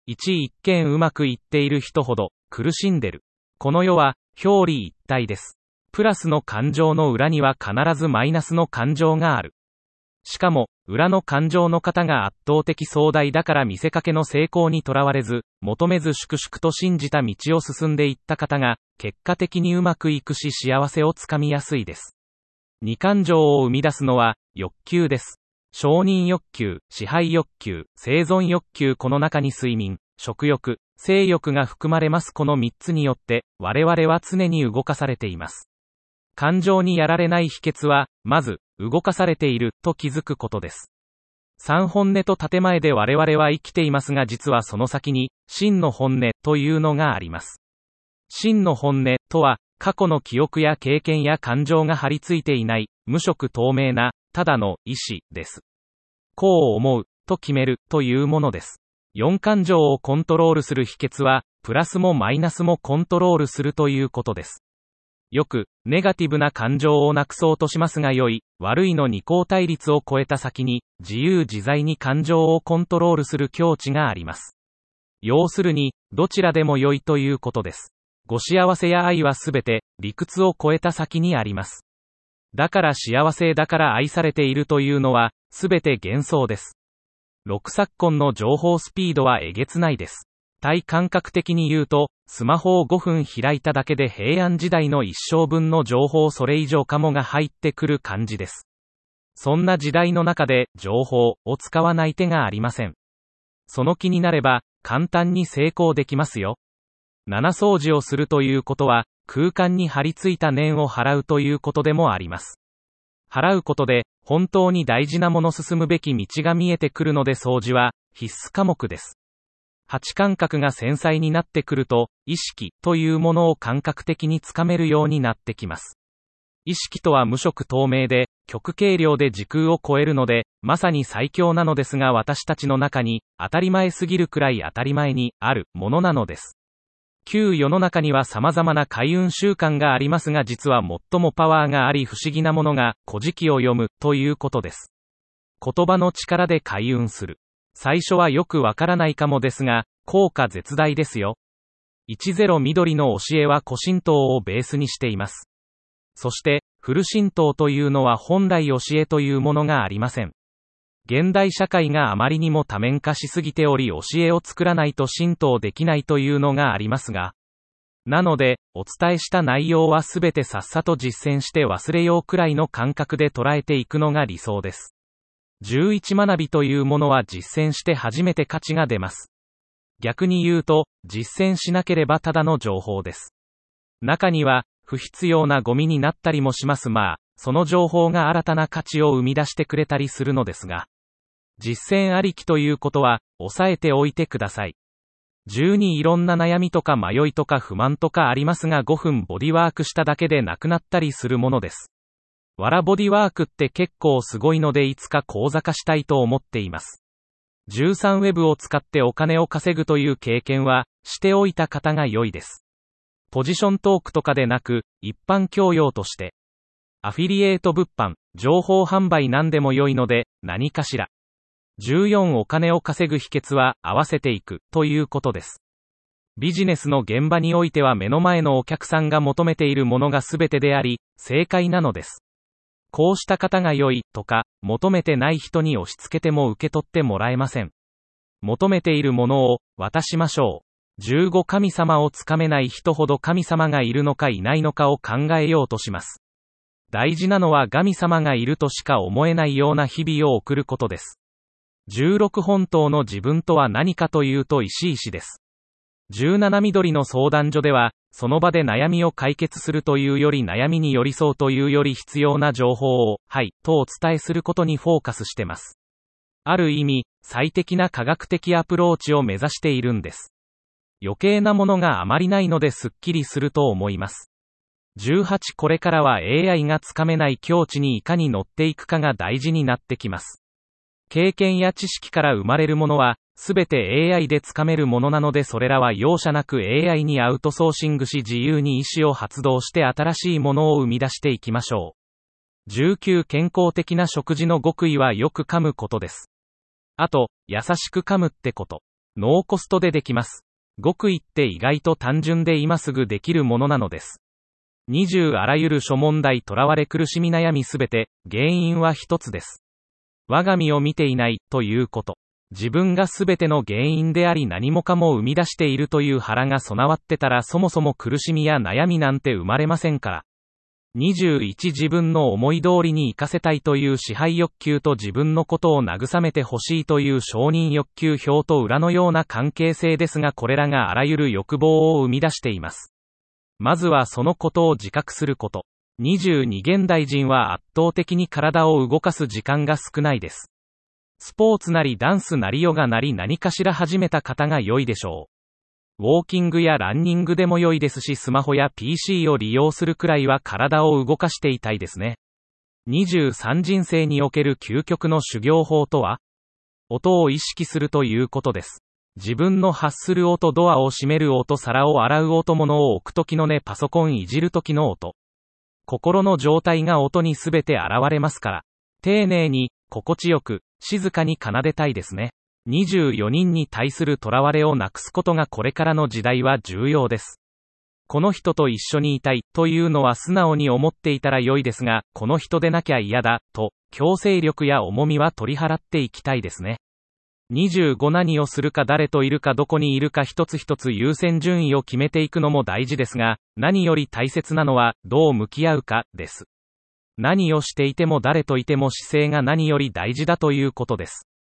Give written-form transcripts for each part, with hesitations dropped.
一見うまくいっている人ほど苦しんでる。この世は表裏一体です。プラスの感情の裏には必ずマイナスの感情がある。しかも、裏の感情の方が圧倒的壮大だから見せかけの成功にとらわれず、求めず粛々と信じた道を進んでいった方が、結果的にうまくいくし幸せをつかみやすいです。二感情を生み出すのは、欲求です。承認欲求、支配欲求、生存欲求この中に睡眠、食欲、性欲が含まれます。この3つによって、我々は常に動かされています。感情にやられない秘訣は、まず、動かされていると気づくことです。三本音と建前で我々は生きていますが実はその先に、真の本音というのがあります。真の本音とは、過去の記憶や経験や感情が張り付いていない、無色透明な、ただの意志です。こう思う、と決める、というものです。四感情をコントロールする秘訣は、プラスもマイナスもコントロールするということです。よく、ネガティブな感情をなくそうとしますが良い、悪いの二項対立を超えた先に、自由自在に感情をコントロールする境地があります。要するに、どちらでも良いということです。ご幸せや愛はすべて、理屈を超えた先にあります。だから幸せだから愛されているというのは、すべて幻想です。6昨今の情報スピードはえげつないです。体感覚的に言うと、スマホを5分開いただけで平安時代の一生分の情報それ以上かもが入ってくる感じです。そんな時代の中で、情報を使わない手がありません。その気になれば、簡単に成功できますよ。7掃除をするということは、空間に張り付いた念を払うということでもあります。払うことで、本当に大事なもの進むべき道が見えてくるので掃除は、必須科目です。8感覚が繊細になってくると、意識というものを感覚的につかめるようになってきます。意識とは無色透明で、極軽量で時空を超えるので、まさに最強なのですが私たちの中に、当たり前すぎるくらい当たり前にあるものなのです。旧世の中には様々な開運習慣がありますが実は最もパワーがあり不思議なものが、古事記を読むということです。言葉の力で開運する。最初はよくわからないかもですが、効果絶大ですよ。10緑の教えは古神道をベースにしています。そして、古神道というのは本来教えというものがありません。現代社会があまりにも多面化しすぎており教えを作らないと神道できないというのがありますが。なので、お伝えした内容はすべてさっさと実践して忘れようくらいの感覚で捉えていくのが理想です。11学びというものは実践して初めて価値が出ます。逆に言うと、実践しなければただの情報です。中には、不必要なゴミになったりもしますその情報が新たな価値を生み出してくれたりするのですが。実践ありきということは、抑えておいてください。12いろんな悩みとか迷いとか不満とかありますが5分ボディワークしただけでなくなったりするものです。わらボディワークって結構すごいのでいつか講座化したいと思っています。13ウェブを使ってお金を稼ぐという経験は、しておいた方が良いです。ポジショントークとかでなく、一般教養として。アフィリエイト物販、情報販売なんでも良いので、何かしら。14お金を稼ぐ秘訣は、合わせていく、ということです。ビジネスの現場においては目の前のお客さんが求めているものが全てであり、正解なのです。こうした方が良い、とか、求めてない人に押し付けても受け取ってもらえません。求めているものを、渡しましょう。15神様をつかめない人ほど神様がいるのかいないのかを考えようとします。大事なのは神様がいるとしか思えないような日々を送ることです。16本当の自分とは何かというと石石です。17緑の相談所では、その場で悩みを解決するというより悩みに寄り添うというより必要な情報を、とお伝えすることにフォーカスしてます。ある意味、最適な科学的アプローチを目指しているんです。余計なものがあまりないのですっきりすると思います。18これからは AI がつかめない境地にいかに乗っていくかが大事になってきます。経験や知識から生まれるものは、すべて AI でつかめるものなのでそれらは容赦なく AI にアウトソーシングし自由に意思を発動して新しいものを生み出していきましょう。19健康的な食事の極意はよく噛むことです。あと、優しく噛むってこと。 ノーコストでできます。極意って意外と単純で今すぐできるものなのです。20あらゆる諸問題囚われ苦しみ悩みすべて、原因は一つです。我が身を見ていない、ということ。自分がすべての原因であり何もかも生み出しているという腹が備わってたらそもそも苦しみや悩みなんて生まれませんから。21自分の思い通りに生かせたいという支配欲求と自分のことを慰めてほしいという承認欲求表と裏のような関係性ですがこれらがあらゆる欲望を生み出しています。まずはそのことを自覚すること。22現代人は圧倒的に体を動かす時間が少ないです。スポーツなりダンスなりヨガなり何かしら始めた方が良いでしょう。ウォーキングやランニングでも良いですしスマホや PC を利用するくらいは体を動かしていたいですね。23人生における究極の修行法とは？音を意識するということです。自分の発する音、ドアを閉める音、皿を洗う音、物を置く時の音、パソコンいじる時の音。心の状態が音にすべて現れますから。丁寧に、心地よく、静かに奏でたいですね。24人に対する囚われをなくすことがこれからの時代は重要です。この人と一緒にいたいというのは素直に思っていたら良いですが、この人でなきゃ嫌だと強制力や重みは取り払っていきたいですね。25何をするか誰といるかどこにいるか一つ一つ優先順位を決めていくのも大事ですが、何より大切なのはどう向き合うかです。何をしていても誰といても姿勢が何より大事だということです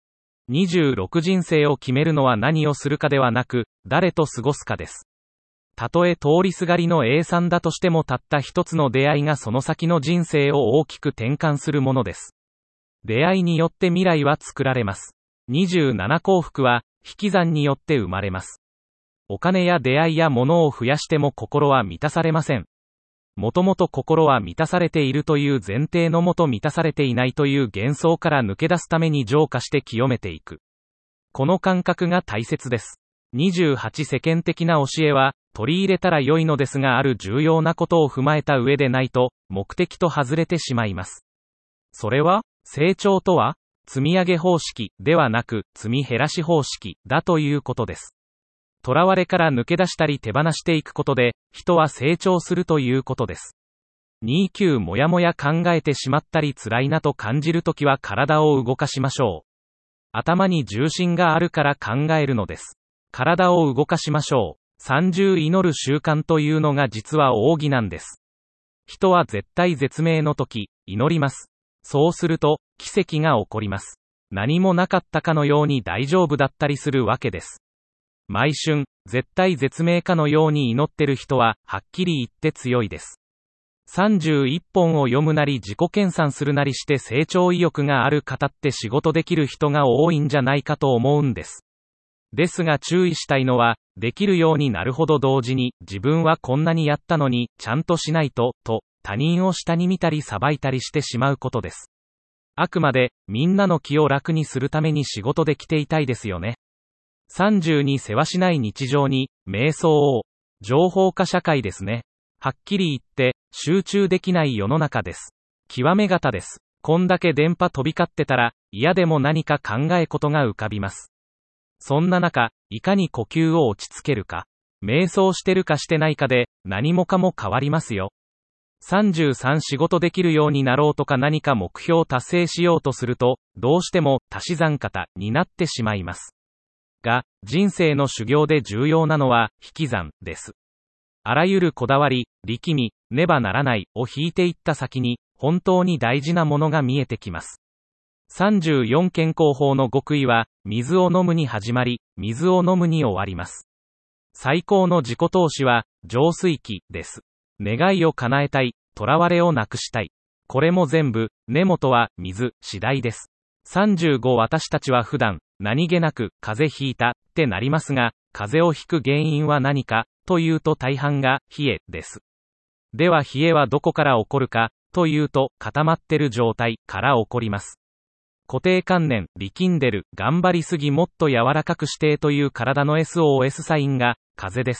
。26人生を決めるのは何をするかではなく、誰と過ごすかです。たとえ通りすがりの A さんだとしてもたった一つの出会いがその先の人生を大きく転換するものです。出会いによって未来は作られます。27幸福は、引き算によって生まれます。お金や出会いや物を増やしても心は満たされません。もともと心は満たされているという前提のもと満たされていないという幻想から抜け出すために浄化して清めていく。この感覚が大切です。28世間的な教えは、取り入れたら良いのですがある重要なことを踏まえた上でないと、目的と外れてしまいます。それは、成長とは、積み上げ方式ではなく、積み減らし方式だということです。囚われから抜け出したり手放していくことで、人は成長するということです。29もやもや考えてしまったり辛いなと感じるときは体を動かしましょう。頭に重心があるから考えるのです。体を動かしましょう。30祈る習慣というのが実は奥義なんです。人は絶対絶命の時、祈ります。そうすると、奇跡が起こります。何もなかったかのように大丈夫だったりするわけです。毎春、絶対絶命かのように祈ってる人は、はっきり言って強いです。31本を読むなり自己研鑽するなりして成長意欲がある方って仕事できる人が多いんじゃないかと思うんです。ですが注意したいのは、できるようになるほど同時に、自分はこんなにやったのに、ちゃんとしないと、他人を下に見たり裁いたりしてしまうことです。あくまで、みんなの気を楽にするために仕事で来ていたいですよね。30に世話しない日常に、瞑想を、情報化社会ですね。はっきり言って、集中できない世の中です。極め型です。こんだけ電波飛び交ってたら、嫌でも何か考えことが浮かびます。そんな中、いかに呼吸を落ち着けるか、瞑想してるかしてないかで、何もかも変わりますよ。33仕事できるようになろうとか何か目標を達成しようとすると、どうしても足し算型になってしまいます。が、人生の修行で重要なのは、引き算です。あらゆるこだわり、力み、ねばならないを引いていった先に、本当に大事なものが見えてきます。34健康法の極意は、水を飲むに始まり、水を飲むに終わります。最高の自己投資は、浄水器です。願いを叶えたい、囚われをなくしたい。これも全部、根元は、水、次第です。35私たちは普段、何気なく、風邪ひいた、ってなりますが、風邪をひく原因は何か、というと大半が、冷え、です。では冷えはどこから起こるか、というと、固まってる状態、から起こります。固定観念、力んでる、頑張りすぎもっと柔らかくしてという体の SOS サインが、風邪です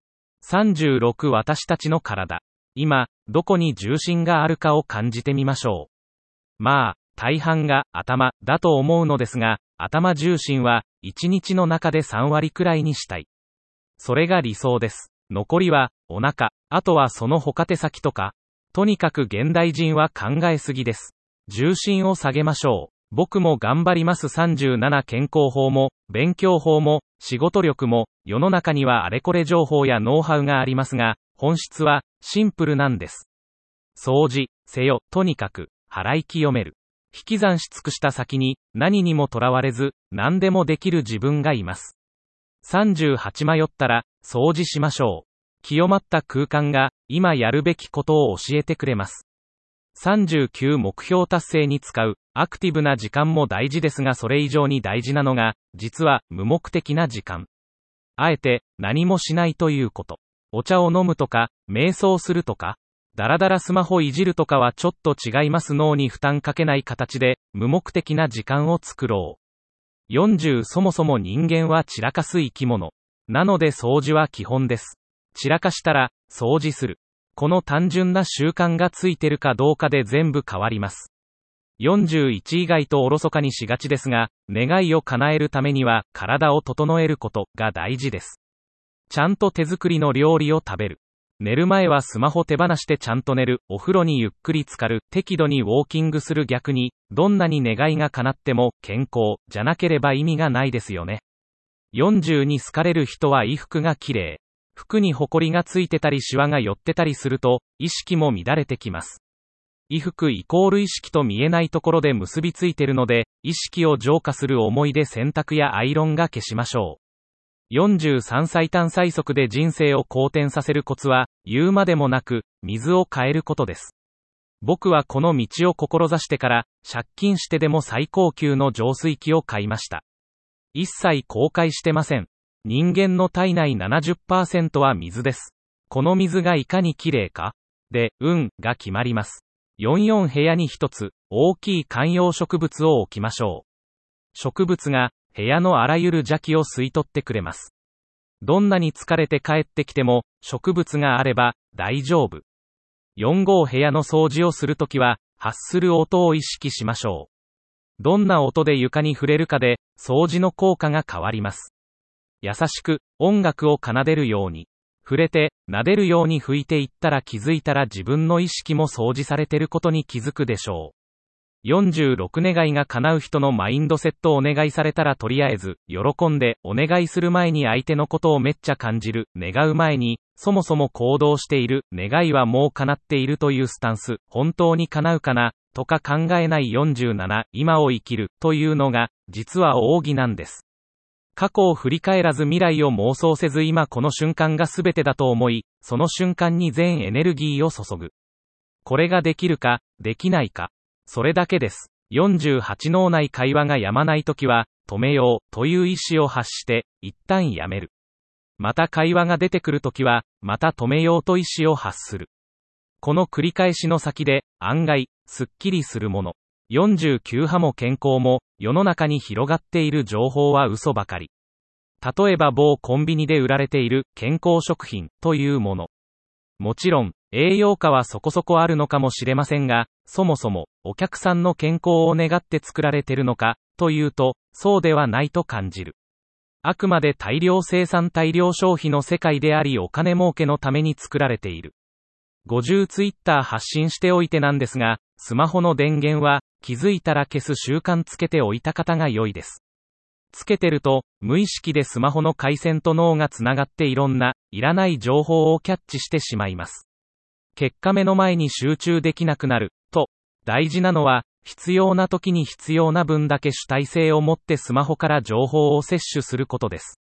。36私たちの体。今、どこに重心があるかを感じてみましょう。まあ、大半が頭だと思うのですが、頭重心は 1日の中で3割くらいにしたい。それが理想です。残りは、お腹、あとはその他手先とか。とにかく現代人は考えすぎです。重心を下げましょう。僕も頑張ります。37健康法も、勉強法も、仕事力も、世の中にはあれこれ情報やノウハウがありますが、本質は、シンプルなんです。掃除、せよ、とにかく、払い清める。引き算し尽くした先に、何にもとらわれず、何でもできる自分がいます。38迷ったら、掃除しましょう。清まった空間が、今やるべきことを教えてくれます。39目標達成に使う、アクティブな時間も大事ですがそれ以上に大事なのが、実は無目的な時間。あえて、何もしないということ。お茶を飲むとか、瞑想するとか、だらだらスマホいじるとかはちょっと違います。脳に負担かけない形で、無目的な時間を作ろう。40そもそも人間は散らかす生き物。なので掃除は基本です。散らかしたら、掃除する。この単純な習慣がついてるかどうかで全部変わります。41意外とおろそかにしがちですが、願いを叶えるためには体を整えることが大事です。ちゃんと手作りの料理を食べる。寝る前はスマホ手放してちゃんと寝る。お風呂にゆっくり浸かる。適度にウォーキングする。逆に、どんなに願いが叶っても健康じゃなければ意味がないですよね。40に好かれる人は衣服が綺麗。服にホコリがついてたりシワが寄ってたりすると、意識も乱れてきます。衣服イコール意識と見えないところで結びついてるので、意識を浄化する思いで洗濯やアイロンが消しましょう。43最短最速で人生を好転させるコツは、言うまでもなく、水を変えることです。僕はこの道を志してから、借金してでも最高級の浄水器を買いました。一切後悔してません。人間の体内 70% は水です。この水がいかに綺麗かで、が決まります。44部屋に一つ、大きい観葉植物を置きましょう。植物が、部屋のあらゆる邪気を吸い取ってくれます。どんなに疲れて帰ってきても、植物があれば、大丈夫。45部屋の掃除をするときは、発する音を意識しましょう。どんな音で床に触れるかで、掃除の効果が変わります。優しく、音楽を奏でるように。触れて、撫でるように拭いていったら気づいたら自分の意識も掃除されてることに気づくでしょう。46願いが叶う人のマインドセットをお願いされたらとりあえず、喜んで、お願いする前に相手のことをめっちゃ感じる、願う前に、そもそも行動している、願いはもう叶っているというスタンス、本当に叶うかな、とか考えない47、今を生きる、というのが、実は奥義なんです。過去を振り返らず未来を妄想せず今この瞬間が全てだと思い、その瞬間に全エネルギーを注ぐ。これができるか、できないか。それだけです。48脳内会話が止まないときは、止めようという意思を発して、一旦やめる。また会話が出てくるときは、また止めようと意思を発する。この繰り返しの先で、案外、すっきりするもの。49派も健康も、世の中に広がっている情報は嘘ばかり。例えば某コンビニで売られている健康食品というもの。もちろん、栄養価はそこそこあるのかもしれませんが、そもそも、お客さんの健康を願って作られているのか、というと、そうではないと感じる。あくまで大量生産大量消費の世界でありお金儲けのために作られている。50ツイッター発信しておいてなんですが、スマホの電源は、気づいたら消す習慣つけておいた方が良いです。つけてると、無意識でスマホの回線と脳がつながっていろんな、いらない情報をキャッチしてしまいます。結果目の前に集中できなくなる、と。大事なのは、必要な時に必要な分だけ主体性を持ってスマホから情報を摂取することです。